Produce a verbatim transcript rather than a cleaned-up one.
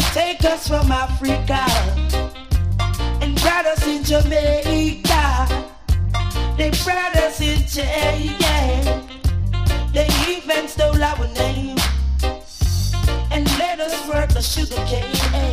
Take us from Africa and brought us in Jamaica. They brought us in China. They even stole our name and let us work the sugar cane.